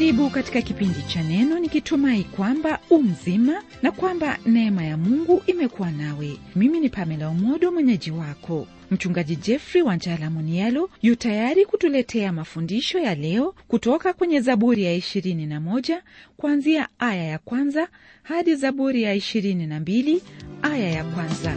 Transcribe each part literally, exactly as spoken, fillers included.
Karibu katika kipindi cha neno, nikitumai kwamba umzima na kwamba neema ya Mungu imekuwa nawe. Mimi ni Pamela Omodo, mwenyeji wako. Mchungaji Jeffrey Wanjala Munialo yu tayari kutuletea mafundisho ya leo kutoka kwenye Zaburi ya ishirini na moja kuanzia aya ya kwanza hadi Zaburi ya ishirini na mbili aya ya kwanza.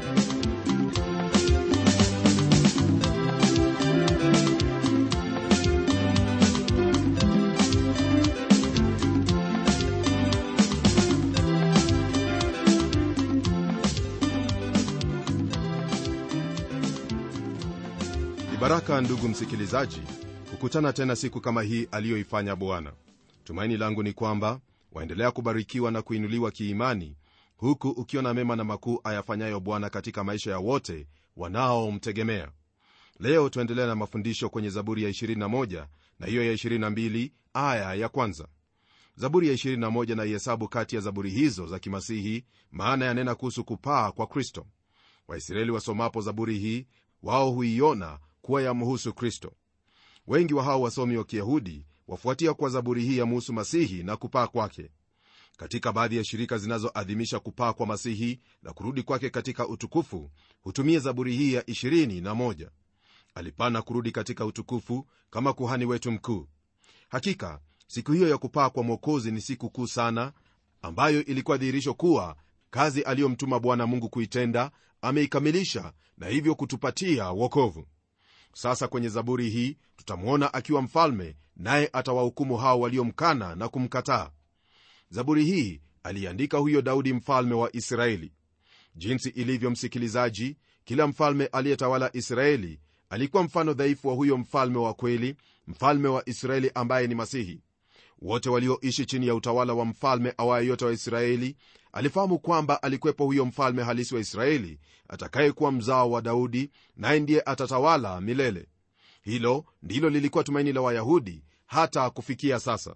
Baraka ndugu msikilizaji, kukutana tena siku kama hii aliyoifanya Bwana. Tumaini langu ni kwamba waendelea kubarikiwa na kuinuliwa kiimani, huku ukiona mema na makuu ayafanyayo Bwana katika maisha ya wote wanaomtegemea. Leo tuendelea na mafundisho kwenye Zaburi ya ishirini na moja na hiyo ya ishirini na mbili aya ya kwanza. Zaburi ya ishirini na moja na ihesabu kati ya zaburi hizo za kimasihi, maana yanena kuhusu kupaa kwa Kristo. Waisraeli wasomapo zaburi hii, wao huiona kuwa yamhusu Kristo. Wengi wa hao wasomi wa Kiyahudi wafuatia kwa zaburi hii yamhusu Masihi na kupaa kwake. Katika baadhi ya shirika zinazoadhimisha kupaa kwa Masihi na kurudi kwake katika utukufu, hutumia zaburi hii ya ishirini na moja. Alipana kurudi katika utukufu kama kuhani wetu mkuu. Hakika siku hiyo ya kupaa kwa Mwokozi ni siku kuu sana, ambayo ilikuwa dhihirisho kuwa kazi aliyomtuma Bwana Mungu kuitenda ameikamilisha, na hivyo kutupatia wokovu. Sasa kwenye zaburi hii tutamwona akiwa mfalme, naye atawahukumu hao waliomkana na kumkataa. Zaburi hii aliandika huyo Daudi, mfalme wa Israeli. Jinsi ilivyo, msikilizaji, kila mfalme aliyetawala Israeli alikuwa mfano dhaifu wa huyo mfalme wa kweli, mfalme wa Israeli ambaye ni Masihi. Wote walioishi chini ya utawala wa mfalme awaye yote wa Israeli alifahamu kwamba alikuwepo huyo mfalme halisi wa Israeli atakayekuwa mzao wa Daudi, naye ndiye atatawala milele. Hilo ndilo lilikuwa tumaini la Wayahudi hata kufikia sasa.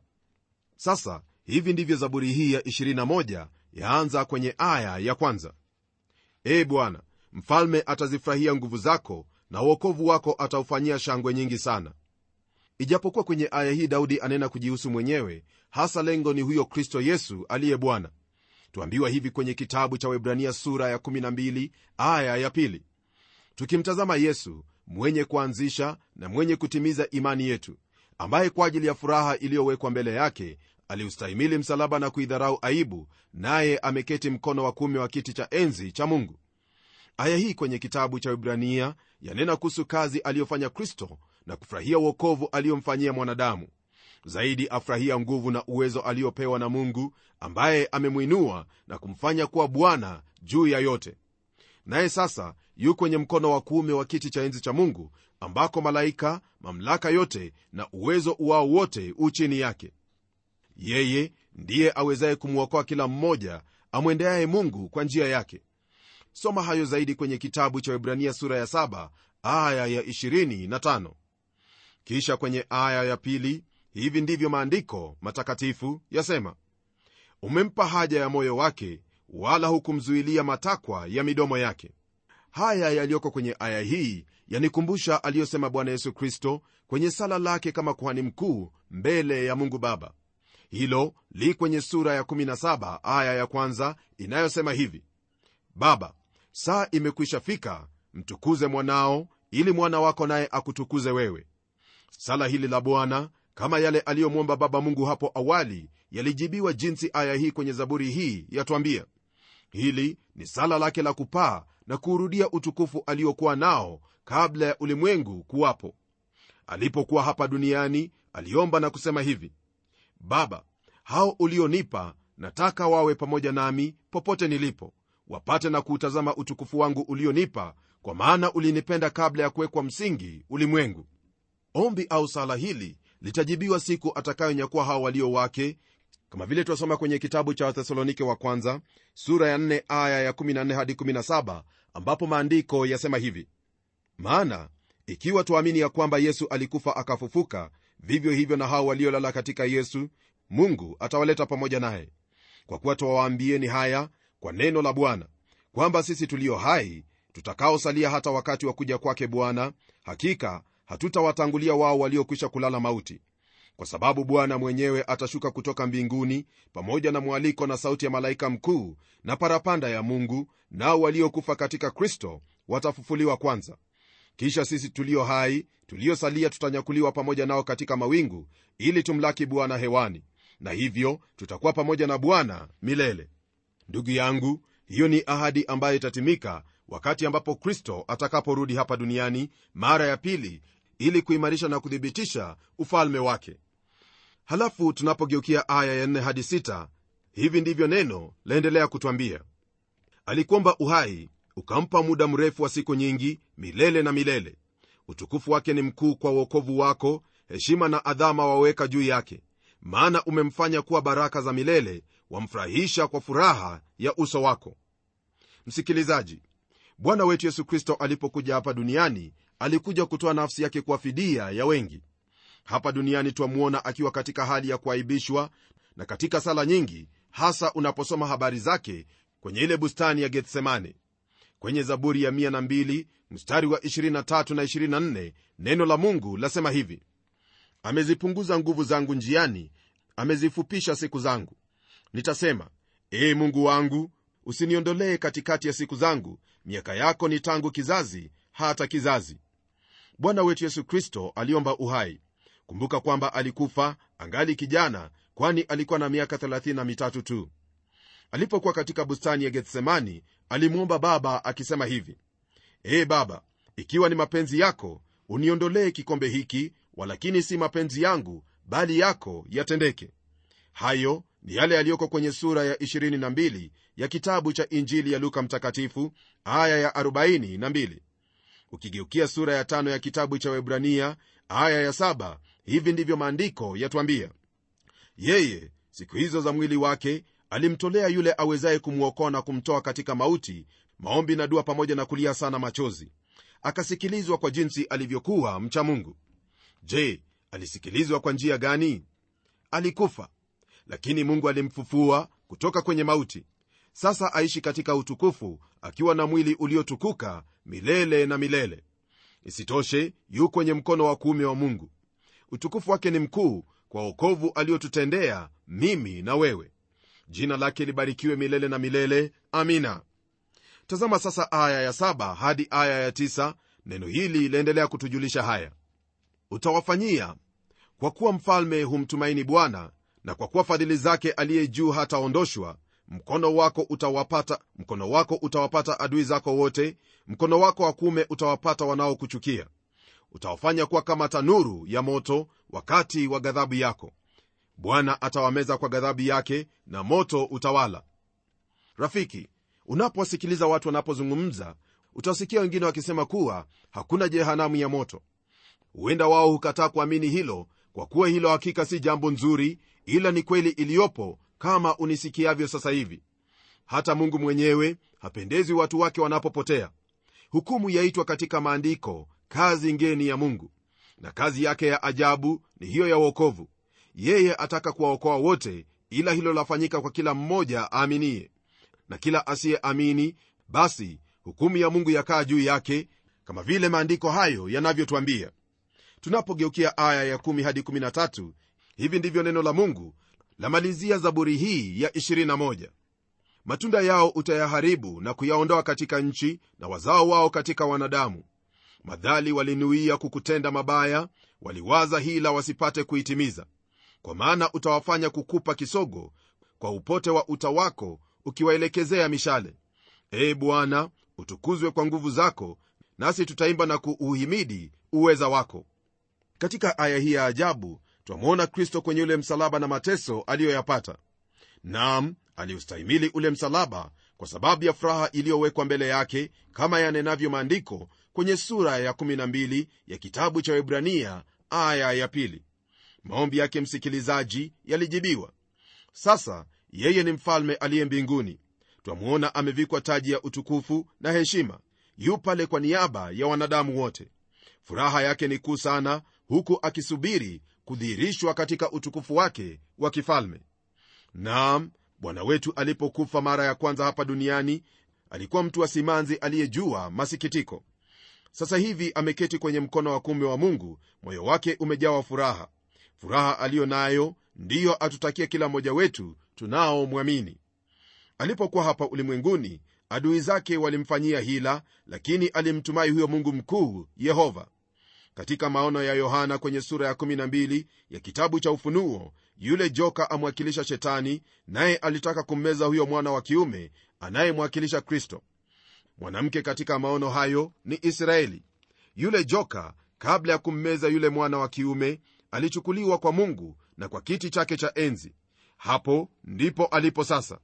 Sasa hivi ndivyo zaburi hii ya ishirini na moja yaanza kwenye aya ya kwanza. Ee Bwana, mfalme atazifurahia nguvu zako, na wokovu wako ataufanyia shangwe nyingi sana. Ijapokuwa kwenye aya hii Daudi anena kujihusu mwenyewe, hasa lengo ni huyo Kristo Yesu aliye Bwana. Tuambiwa hivi kwenye kitabu cha Waebrania sura ya kumi na mbili aya ya pili: tukimtazama Yesu, mwenye kuanzisha na mwenye kutimiza imani yetu, ambaye kwa ajili ya furaha iliyowekwa mbele yake aliustahimili msalaba na kuidharau aibu, naye ameketi mkono wa kuume wa kiti cha enzi cha Mungu. Aya hii kwenye kitabu cha Waebrania yanena kuhusu kazi aliyofanya Kristo na kufurahia wokovu aliyomfanyia mwanadamu. Zaidi afurahia nguvu na uwezo aliopewa na Mungu, ambaye amemwinua na kumfanya kuwa Bwana juu ya yote. Naye sasa yu kwenye mkono wa kuume wa kiti cha enzi cha Mungu, ambako malaika, mamlaka yote na uwezo wao wote u chini yake. Yeye ndiye awezaye kumwokoa kila mmoja amwendeaye Mungu kwa njia yake. Soma hayo zaidi kwenye kitabu cha Waebrania sura ya saba aya ya ishirini na tano. Kisha kwenye aya ya pili, hivi ndivyo maandiko matakatifu yasema: umempa haja ya moyo wake, wala hukumzuilia matakwa ya midomo yake. Haya yaliyoko kwenye aya hii yanikumbusha aliyosema Bwana Yesu Kristo kwenye sala lake kama kuhani mkuu mbele ya Mungu Baba. Hilo li kwenye sura ya kumi na saba aya ya kwanza inayosema hivi: Baba, saa imekwisha fika, mtukuze mwanao, ili mwana wako naye akutukuze wewe. Sala hili la Bwana, kama yale aliyomwomba Baba Mungu hapo awali, yalijibiwa jinsi aya hii kwenye zaburi hii yatuambia. Hili ni sala lake la kupaa na kuurudia utukufu aliokuwa nao kabla ya ulimwengu kuwapo. Alipokuwa hapa duniani aliomba na kusema hivi: Baba, hao ulionipa nataka wawe pamoja nami popote nilipo, wapate na kuutazama utukufu wangu ulionipa, kwa maana ulinipenda kabla ya kuwekwa msingi ulimwengu. Ombi au sala hili litajibiwa siku atakayonyakuwa hao walio wake, kama vile tuasoma kwenye kitabu cha Wathesalonike wa kwanza sura ya nne aya ya kumi na nne hadi kumi na saba, ambapo maandiko yasema hivi: maana ikiwa tuamini ya kwamba Yesu alikufa akafufuka, vivyo hivyo na hao waliolala katika Yesu Mungu atawaleta pamoja naye. Kwa kuwa tuwaambieni haya kwa neno la Bwana, kwamba sisi tulio hai tutakaosalia hata wakati wa kuja kwake Bwana, hakika hatutawatangulia wao waliokwisha kulala mauti. kwa sababu Bwana mwenyewe atashuka kutoka mbinguni pamoja na mwaliko na sauti ya malaika mkuu na parapanda ya Mungu, nao waliokufa katika Kristo watafufuliwa kwanza. Kisha sisi tulio hai tuliosalia tutanyakuliwa pamoja nao katika mawingu ili tumlaki Bwana hewani, na hivyo tutakuwa pamoja na Bwana milele. Ndugu yangu, hiyo ni ahadi ambayo itatimika wakati ambapo Kristo atakaporudi hapa duniani mara ya pili ili kuimarisha na kuthibitisha ufalme wake. Halafu tunapogeukia aya ya nne hadi sita, hivi ndivyo neno laendelea kutwambia: alikuomba uhai, ukampa muda mrefu wa siku nyingi, milele na milele. Utukufu wake ni mkuu kwa wokovu wako, heshima na adhama waweka juu yake. Maana umemfanya kuwa baraka za milele, wamfurahisha kwa furaha ya uso wako. Msikilizaji, Bwana wetu Yesu Kristo alipokuja hapa duniani alikuja kutoa nafsi yake kwa fidia ya wengi. Hapa duniani twamuona akiwa katika hali ya kuaibishwa, na katika sala nyingi, hasa unaposoma habari zake kwenye ile bustani ya Gethsemane. Kwenye Zaburi ya mia na mbili mstari wa ishirini na tatu na ishirini na nne neno la Mungu lasema hivi: amezipunguza nguvu zangu njiani, amezifupisha siku zangu. Nitasema, ee Mungu wangu, usiniondolee katikati ya siku zangu, miaka yako ni tangu kizazi hata kizazi. Bwana wetu Yesu Kristo aliomba uhai. Kumbuka kwamba alikufa angali kijana, kwani alikuwa na miaka thelathini na mitatu tu. Alipokuwa katika bustani ya Gethsemani, alimwomba Baba akisema hivi: ee Baba, ikiwa ni mapenzi yako, uniondolee kikombe hiki, walakini si mapenzi yangu bali yako yatendeke. Hayo ni yale yaliyoko kwenye sura ya ishirini na mbili ya kitabu cha Injili ya Luka mtakatifu, aya ya arobaini na mbili. Ukigeukia sura ya tano ya kitabu cha Waebrania aya ya saba, hivi ndivyo maandiko yatuambia: yeye siku hizo za mwili wake alimtolea yule awezaye kumwokoa na kumtoa katika mauti, maombi na dua pamoja na kulia sana machozi. Akasikilizwa kwa jinsi alivyokuwa mcha Mungu. Je, alisikilizwa kwa njia gani? Alikufa, lakini Mungu alimfufua kutoka kwenye mauti. Sasa aishi katika utukufu akiwa na mwili uliotukuka milele na milele. Isitoshe, yu kwenye mkono wa kuume wa Mungu. Utukufu wake ni mkuu kwa wokovu aliotutendea mimi na wewe. Jina lake libarikiwe milele na milele. Amina. Tazama sasa aya ya saba hadi aya ya tisa. Neno hili laendelea kutujulisha haya: utawafanyia, kwa kuwa mfalme humtumaini Bwana, na kwa kuwa fadhili zake aliye juu hataondoshwa. Mkono wako utawapata, mkono wako utawapata adui zako wote, mkono wako wa kuume utawapata wanaokuchukia. Utawafanya kuwa kama tanuru ya moto wakati wa ghadhabu yako. Bwana atawameza kwa ghadhabu yake, na moto utawala. Rafiki, unapowasikiliza watu wanapozungumza, utasikia wengine wakisema kuwa hakuna jehanamu ya moto. Huenda wao hukataa kuamini hilo, kwa kuwa hilo hakika si jambo nzuri, ila ni kweli iliyopo, kama unisikiavyo sasa hivi. Hata Mungu mwenyewe hapendezi watu wake wanapopotea. Hukumu yaitwa katika maandiko kazi ngeni ya Mungu, na kazi yake ya ajabu ni hiyo ya wokovu. Yeye ataka kuwaokoa wote, ila hilo lafanyika kwa kila mmoja aaminie. Na kila asiyeamini, basi hukumu ya Mungu yakaa juu yake, kama vile maandiko hayo yanavyotuambia. Tunapogeukia aya ya kumi hadi kumi na tatu, hivi ndivyo neno la Mungu lamalizia Zaburi hii ya ishirini na moja: matunda yao utayaharibu na kuyaondoa katika nchi, na wazao wao katika wanadamu. Madhali walinuia kukutenda mabaya, waliwaza hila wasipate kuitimiza. Kwa maana utawafanya kukupa kisogo kwa upote wa uta wako, ukiwaelekezea mishale. Ee Bwana, utukuzwe kwa nguvu zako, nasi tutaimba na kuuhimidi uweza wako. Katika aya hii ya ajabu twamwona Kristo kwenye ule msalaba na mateso aliyoyapata. Naam, aliustahimili ule msalaba kwa sababu ya furaha iliyowekwa mbele yake, kama yanenavyo maandiko kwenye sura ya kumi na mbili ya kitabu cha Waebrania aya ya pili. Maombi yake, msikilizaji, yalijibiwa. Sasa yeye ni mfalme aliye mbinguni. Twamuona amevikwa taji ya utukufu na heshima. Yu pale kwa niaba ya wanadamu wote. Furaha yake ni kuu sana, huku akisubiri kudhihirishwa katika utukufu wake wa kifalme. Naam, Bwana wetu alipokufa mara ya kwanza hapa duniani, alikuwa mtu wa simanzi aliyejua masikitiko. Sasa hivi ameketi kwenye mkono wa kuume wa Mungu, moyo wake umejawa furaha. Furaha aliyo nayo ndiyo atutakia kila mmoja wetu tunaomwamini. Alipokuwa hapa ulimwenguni, adui zake walimfanyia hila, lakini alimtumai huyo Mungu mkuu Yehova. Katika maono ya Yohana kwenye sura ya kumi na mbili ya kitabu cha Ufunuo, yule joka amwakilisha Shetani, naye alitaka kummeza huyo mwana wa kiume anayemwakilisha Kristo. Mwanamke katika maono hayo ni Israeli. Yule joka, kabla ya kummeza yule mwana wa kiume, alichukuliwa kwa Mungu na kwa kiti chake cha enzi. Hapo ndipo alipo sasa.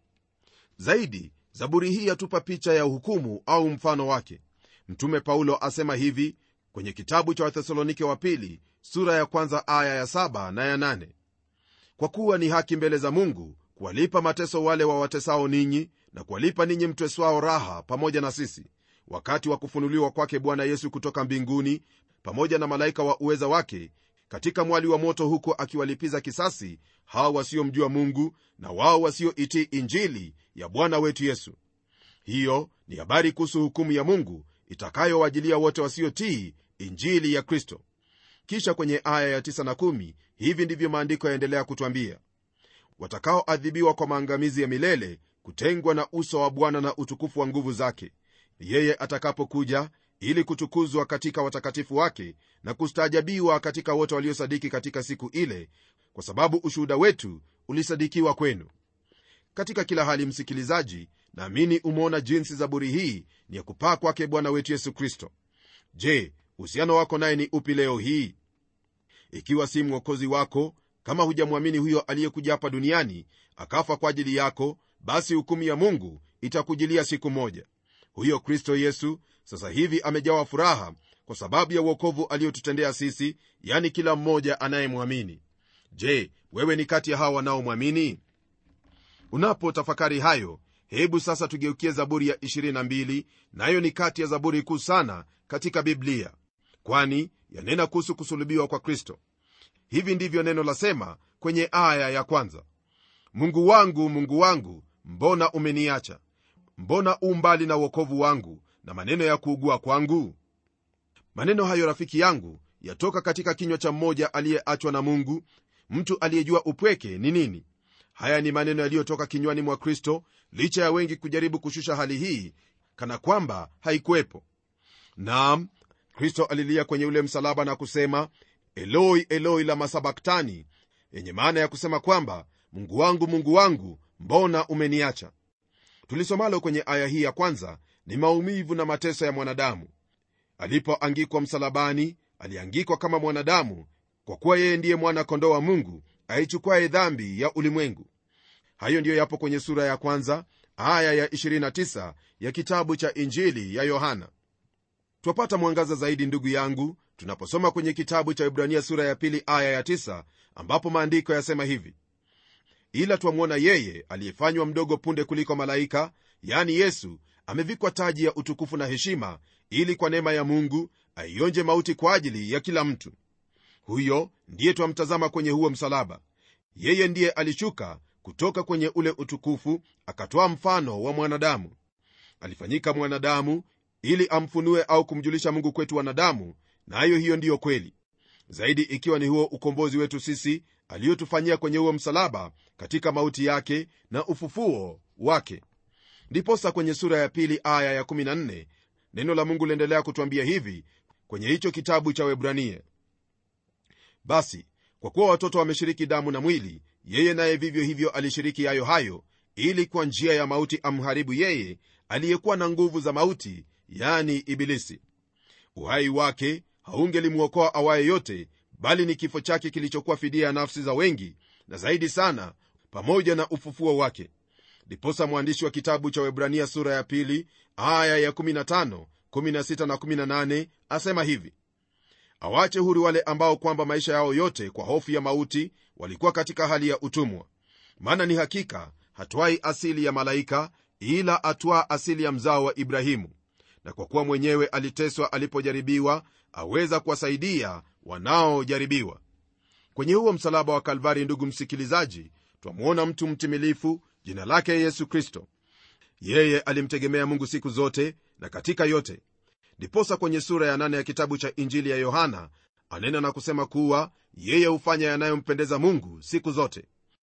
Zaidi, Zaburi hii yatupa picha ya hukumu au mfano wake. Mtume Paulo asema hivi kwenye kitabu cha Wathesalonike wa pili sura ya kwanza aya ya saba na ya nane: kwa kuwa ni haki mbele za Mungu kuwalipa mateso wale wawatesao ninyi, na kuwalipa ninyi mteswao raha pamoja na sisi, wakati wa kufunuliwa kwake Bwana Yesu kutoka mbinguni, pamoja na malaika wa uweza wake, katika mwali wa moto, huko akiwalipiza kisasi hao wasiomjua Mungu na wao wasioitii injili ya Bwana wetu Yesu. Hiyo ni habari kuhusu hukumu ya Mungu itakayowajilia wote wasiotii injili ya Kristo. Kisha kwenye aya ya tisa na kumi, hivi ndivyo maandiko yaendelea kutwambia: watakaoadhibiwa kwa maangamizi ya milele, kutengwa na uso wa Bwana na utukufu wa nguvu zake, yeye atakapokuja ili kutukuzwa katika watakatifu wake na kustaajabiwa katika wote waliosadiki katika siku ile, kwa sababu ushuhuda wetu ulisadikiwa kwenu. Katika kila hali, msikilizaji, naamini umeona jinsi Zaburi hii ni ya kupaa kwake Bwana wetu Yesu Kristo. Je, uhusiano wako naye ni upi leo hii? Ikiwa si mwokozi wako, kama hujamwamini huyo aliyekuja hapa duniani akafa kwa ajili yako, basi hukumu ya Mungu itakujilia siku moja. Huyo Kristo Yesu sasa hivi amejawa furaha kwa sababu ya wokovu aliyotutendea sisi, yani kila mmoja anayemwamini. Je, wewe ni kati ya hao wanaomwamini? Unapotafakari hayo, hebu sasa tugeukie Zaburi ya ishirini na mbili, nayo ni kati ya zaburi kuu sana katika Biblia, kwani yanena kuhusu kusulubiwa kwa Kristo. Hivi ndivyo neno lasema kwenye aya ya kwanza: Mungu wangu, Mungu wangu, mbona umeniacha? Mbona umbali na wokovu wangu na maneno ya kuugua kwangu? Maneno hayo, rafiki yangu, yatoka katika kinywa cha mmoja aliyeachwa na Mungu, mtu aliyejua upweke ni nini. Haya ni maneno yaliyotoka kinywani mwa Kristo, licha ya wengi kujaribu kushusha hali hii kana kwamba haikuwepo. Naam, Kristo alilia kwenye ule msalaba na kusema, Eloi, Eloi lama sabaktani, yenye maana ya kusema kwamba Mungu wangu, Mungu wangu, mbona umeniacha? Tulisomalo kwenye aya hii ya kwanza ni maumivu na mateso ya mwanadamu. Alipoangikwa msalabani, aliangikwa kama mwanadamu, kwa kuwa yeye ndiye mwana kondoo wa Mungu aichukuaye dhambi ya ulimwengu. Hayo ndiyo yapo kwenye sura ya kwanza aya ya ishirini na tisa ya kitabu cha Injili ya Yohana. Twapata mwangaza zaidi, ndugu yangu, tunaposoma kwenye kitabu cha Ibrania sura ya pili aya ya tisa, ambapo maandiko yasema hivi: ila twamwona yeye aliyefanywa mdogo punde kuliko malaika, yani Yesu, amevikwa taji ya utukufu na heshima, ili kwa neema ya Mungu aionje mauti kwa ajili ya kila mtu. Huyo ndiye twamtazama kwenye huo msalaba. Yeye ndiye alishuka kutoka kwenye ule utukufu, akatoa mfano wa mwanadamu. Alifanyika mwanadamu ili amfunue au kumjulisha Mungu kwetu wanadamu, nayo na hiyo ndiyo kweli zaidi, ikiwa ni huo ukombozi wetu sisi aliyotufanyia kwenye huo msalaba katika mauti yake na ufufuo wake. Ndiposa kwenye sura ya pili aya ya kumi na nne neno la Mungu liendelea kutuambia hivi kwenye hicho kitabu cha Waebrania: basi kwa kuwa watoto wameshiriki damu na mwili, yeye naye vivyo hivyo alishiriki hayo hayo, ili kwa njia ya mauti amharibu yeye aliyekuwa na nguvu za mauti, yani Ibilisi. Uhai wake haungelimwokoa awaye yote, bali ni kifo chake kilichokuwa fidia ya nafsi za wengi, na zaidi sana pamoja na ufufuo wake. Ndiposa mwandishi wa kitabu cha Waebrania sura ya pili aya ya kumi na tano, kumi na sita na kumi na nane asema hivi: awache huru wale ambao kwamba maisha yao yote kwa hofu ya mauti walikuwa katika hali ya utumwa. Maana ni hakika hatwai asili ya malaika, ila atwaa asili ya mzao wa Ibrahimu, na kwa kuwa mwenyewe aliteswa alipojaribiwa, aweza kuwasaidia wanaojaribiwa. Kwenye huo msalaba wa Kalvari, ndugu msikilizaji, twamuona mtu mtimilifu, jina lake Yesu Kristo. Yeye alimtegemea Mungu siku zote na katika yote. Ndiposa kwenye sura ya nane ya kitabu cha Injili ya Yohana anena na kusema kuwa yeye hufanya yanayompendeza Mungu siku zote.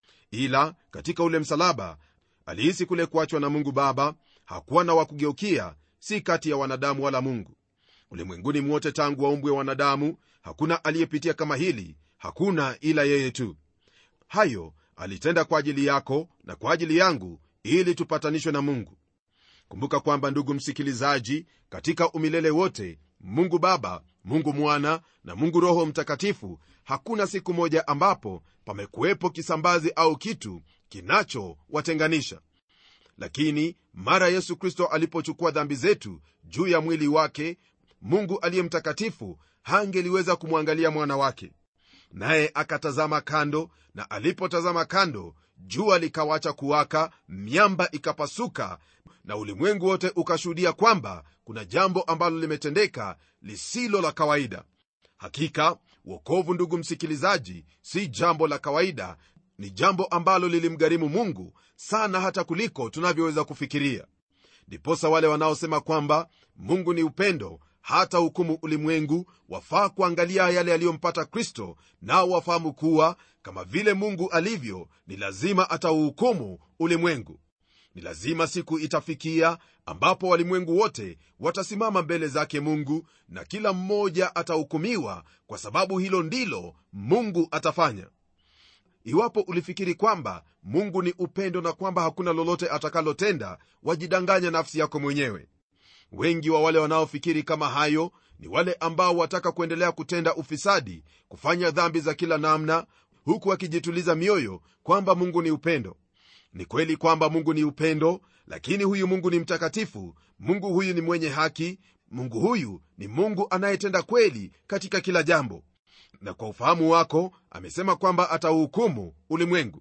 Ila katika ule msalaba alihisi kule kuachwa na Mungu Baba, hakuwa na wakugeukia, si kati ya wanadamu wala Mungu. Ulimwenguni mwote tangu waumbwe wanadamu hakuna aliyepitia kama hili, hakuna ila yeye tu. Hayo alitenda kwa ajili yako na kwa ajili yangu, ili tupatanishwe na Mungu. Kumbuka kwamba, ndugu msikilizaji, katika umilele wote Mungu Baba, Mungu Mwana na Mungu Roho Mtakatifu, hakuna siku moja ambapo pamekuwepo kisambazi au kitu kinachowatenganisha. Lakini mara Yesu Kristo alipochukua dhambi zetu juu ya mwili wake, Mungu aliye mtakatifu hangeliweza kumwangalia mwana wake, naye akatazama kando, na alipotazama kando, jua likawacha kuwaka, miamba ikapasuka, na ulimwengu wote ukashuhudia kwamba kuna jambo ambalo limetendeka lisilo la kawaida. Hakika wokovu, ndugu msikilizaji, si jambo la kawaida, ni jambo ambalo lilimgharimu Mungu sana, hata kuliko tunavyoweza kufikiria. Ndiposa wale wanaosema kwamba Mungu ni upendo hata hukumu ulimwengu, wafaa kuangalia yale yaliyompata Kristo, nao wafahamu kuwa kama vile Mungu alivyo, ni lazima atauhukumu ulimwengu. Ni lazima siku itafikia ambapo walimwengu wote watasimama mbele zake Mungu, na kila mmoja atahukumiwa, kwa sababu hilo ndilo Mungu atafanya. Iwapo ulifikiri kwamba Mungu ni upendo na kwamba hakuna lolote atakalotenda, wajidanganya nafsi yako mwenyewe. Wengi wa wale wanaofikiri kama hayo ni wale ambao wataka kuendelea kutenda ufisadi, kufanya dhambi za kila namna, huku wakijituliza mioyo kwamba Mungu ni upendo. Ni kweli kwamba Mungu ni upendo, lakini huyu Mungu ni mtakatifu. Mungu huyu ni mwenye haki. Mungu huyu ni Mungu anayetenda kweli katika kila jambo, na kwa ufahamu wako amesema kwamba atauhukumu ulimwengu.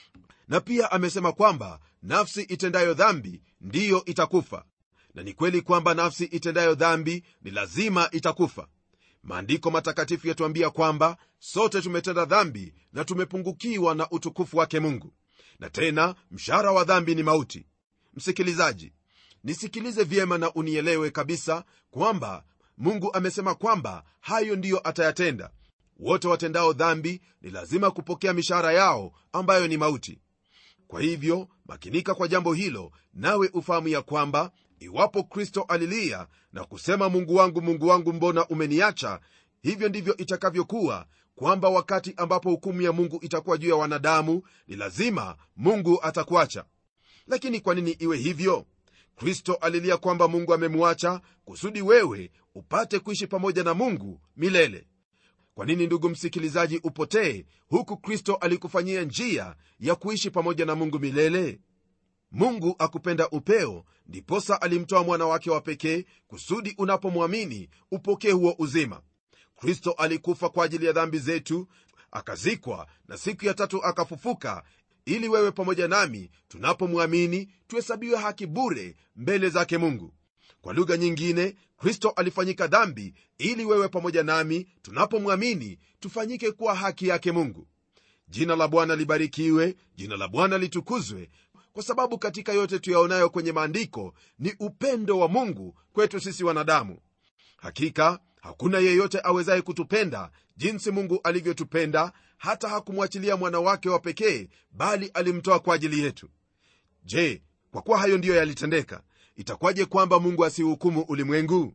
Na pia amesema kwamba nafsi itendayo dhambi ndiyo itakufa. Na ni kweli kwamba nafsi itendayo dhambi ni lazima itakufa. Maandiko matakatifu yatuambia kwamba sote tumetenda dhambi na tumepungukiwa na utukufu wake Mungu, na tena mshahara wa dhambi ni mauti. Msikilizaji, nisikilize vyema na unielewe kabisa kwamba Mungu amesema kwamba hayo ndiyo atayatenda. Wote watendao dhambi ni lazima kupokea mishahara yao ambayo ni mauti. Kwa hivyo makinika kwa jambo hilo, nawe ufahamu ya kwamba iwapo Kristo alilia na kusema, Mungu wangu, Mungu wangu, mbona umeniacha, hivyo ndivyo itakavyokuwa, kwamba wakati ambapo hukumu ya Mungu itakuwa juu ya wanadamu, ni lazima Mungu atakuacha. Lakini kwa nini iwe hivyo? Kristo alilia kwamba Mungu amemwacha kusudi wewe upate kuishi pamoja na Mungu milele. Kwa nini, ndugu msikilizaji, upotee huku Kristo alikufanyia njia ya kuishi pamoja na Mungu milele? Mungu akupenda upeo, ndiposa alimtoa mwana wake wa pekee kusudi unapomwamini upokee huo uzima. Kristo alikufa kwa ajili ya dhambi zetu, akazikwa, na siku ya tatu akafufuka, ili wewe pamoja nami tunapomwamini tuhesabiwe haki bure mbele zake Mungu. Kwa lugha nyingine, Kristo alifanyika dhambi ili wewe pamoja nami tunapomwamini tufanyike kuwa haki yake Mungu. Jina la Bwana libarikiwe, jina la Bwana litukuzwe, kwa sababu katika yote tuyaonayo kwenye maandiko ni upendo wa Mungu kwetu sisi wanadamu. Hakika hakuna yeyote awezaye kutupenda jinsi Mungu alivyotupenda, hata hakumwachilia mwana wake wa pekee, bali alimtoa kwa ajili yetu. Je, kwa kuwa hayo ndiyo yalitendeka, itakuwaje kwamba Mungu asihukumu ulimwengu?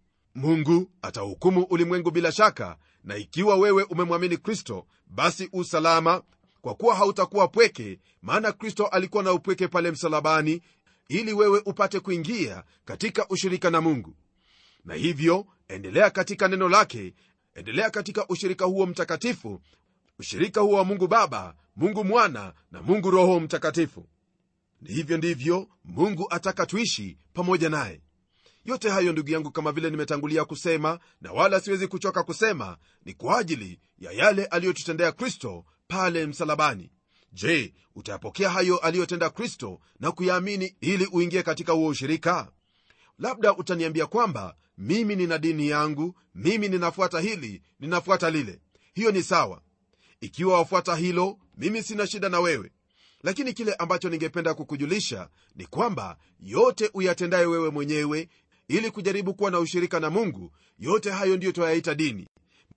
Mungu atahukumu ulimwengu bila shaka, na ikiwa wewe umemwamini Kristo, basi usalama, kwa kuwa hautakuwa pweke, maana Kristo alikuwa na upweke pale msalabani, ili wewe upate kuingia katika ushirika na Mungu. Na hivyo endelea katika neno lake, endelea katika ushirika huo mtakatifu, ushirika huo wa Mungu Baba, Mungu Mwana na Mungu Roho Mtakatifu. Ni hivyo ndivyo Mungu ataka tuishi pamoja naye. Yote hayo, ndugu yangu, kama vile nimetangulia kusema, na wala siwezi kuchoka kusema, ni kwa ajili ya yale aliyotutendea Kristo pale msalabani. Je, utayapokea hayo aliyotenda Kristo na kuyaamini ili uingie katika huo ushirika? Labda utaniambia kwamba mimi nina dini yangu, mimi ninafuata hili, ninafuata lile. Hiyo ni sawa. Ikiwa wafuata hilo, mimi sina shida na wewe. Lakini kile ambacho ningependa kukujulisha ni kwamba yote uyatendaye wewe mwenyewe ili kujaribu kuwa na ushirika na Mungu, yote hayo ndiyo twayaita dini.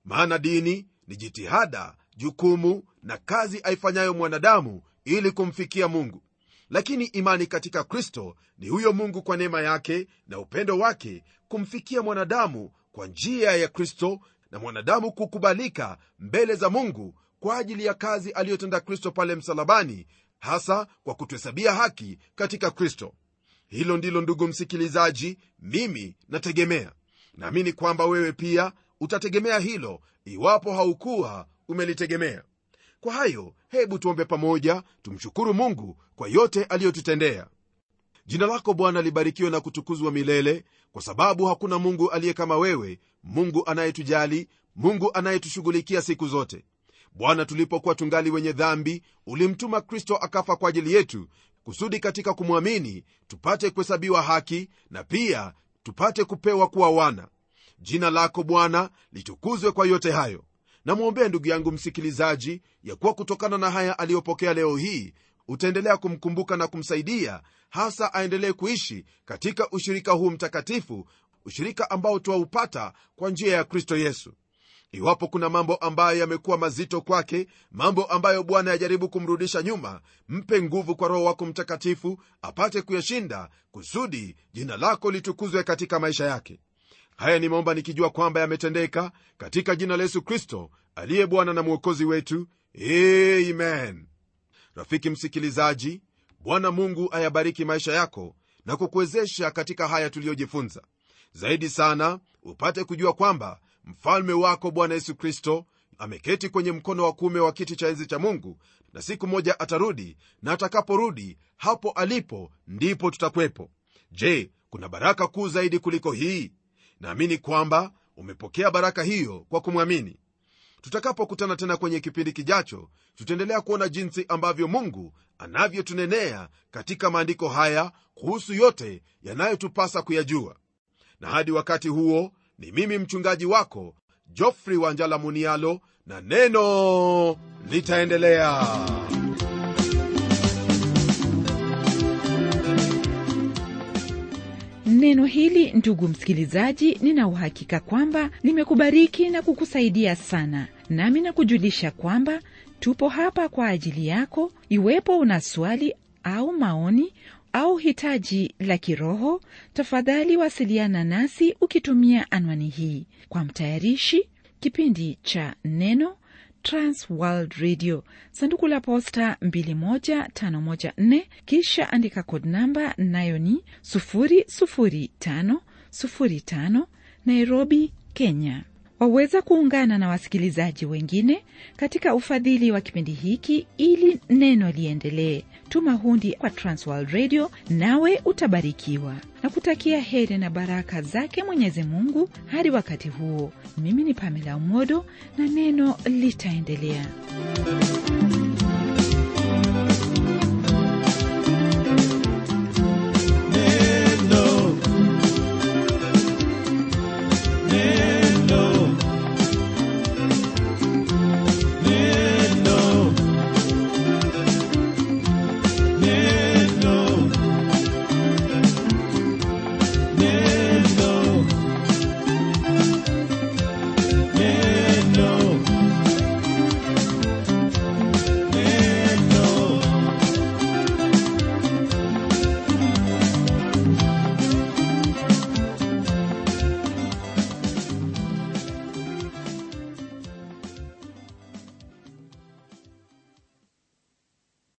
maana dini ni jitihada, jukumu na kazi aifanyayo mwanadamu ili kumfikia Mungu. Lakini imani katika Kristo ni huyo Mungu kwa neema yake na upendo wake kumfikia mwanadamu kwa njia ya Kristo, na mwanadamu kukubalika mbele za Mungu kwa ajili ya kazi aliyotenda Kristo pale msalabani, hasa kwa kutuhesabia haki katika Kristo. Hilo ndilo, ndugu msikilizaji, mimi nategemea. Naamini kwamba wewe pia utategemea hilo iwapo haukuwa umelitegemea. Kwa hayo, hebu tuombe pamoja, tumshukuru Mungu kwa yote aliyotutendea. Jina lako Bwana libarikiwe na kutukuzwa milele, kwa sababu hakuna Mungu aliye kama wewe, Mungu anayetujali, Mungu anayetushughulikia siku zote. Bwana, tulipokuwa tungali wenye dhambi, ulimtuma Kristo akafa kwa ajili yetu, kusudi katika kumwamini tupate kuhesabiwa haki na pia tupate kupewa kuwa wana. Jina lako Bwana litukuzwe kwa yote hayo. Namwombea ndugu yangu msikilizaji, ya kuwa kutokana na haya aliyopokea leo hii utaendelea kumkumbuka na kumsaidia, hasa aendelee kuishi katika ushirika huu mtakatifu, ushirika ambao twaupata kwa njia ya Kristo Yesu. Iwapo kuna mambo ambayo yamekuwa mazito kwake, mambo ambayo Bwana yajaribu kumrudisha nyuma, mpe nguvu kwa Roho wako Mtakatifu apate kuyashinda, kusudi jina lako litukuzwe katika maisha yake. Haya nimeomba nikijua kwamba yametendeka katika jina la Yesu Kristo aliye Bwana na Mwokozi wetu. Amen. Rafiki msikilizaji, Bwana Mungu ayabariki maisha yako na kukuwezesha katika haya tuliyojifunza. Zaidi sana upate kujua kwamba mfalme wako Bwana Yesu Kristo ameketi kwenye mkono wa kuume wa kiti cha enzi cha Mungu, na siku moja atarudi, na atakaporudi hapo alipo ndipo tutakwepo. Je, kuna baraka kuu zaidi kuliko hii? Naamini kwamba umepokea baraka hiyo kwa kumwamini. Tutakapokutana tena kwenye kipindi kijacho, tutaendelea kuona jinsi ambavyo Mungu anavyotunenea katika maandiko haya kuhusu yote yanayotupasa kuyajua. Na hadi wakati huo, ni mimi mchungaji wako Geoffrey Wanjala Munialo, na neno litaendelea. Neno hili, ndugu msikilizaji, nina uhakika kwamba limekubariki na kukusaidia sana. Nami nakujulisha kwamba tupo hapa kwa ajili yako. Iwepo una swali au maoni au hitaji la kiroho, tafadhali wasiliana nasi ukitumia anwani hii. Kwa mtayarishi kipindi cha Neno, Trans World Radio, sanduku la posta mbili moja tano moja nne, kisha andika code namba, nayo ni sufuri sufuri tano sufuri tano, Nairobi, Kenya. Waweza kuungana na wasikilizaji wengine katika ufadhili wa kipindi hiki ili neno liendelee. Tuma hundi kwa Trans World Radio, nawe utabarikiwa. Na kutakia heri na baraka zake Mwenyezi Mungu. Hadi wakati huo, mimi ni Pamela Umodo, na neno litaendelea.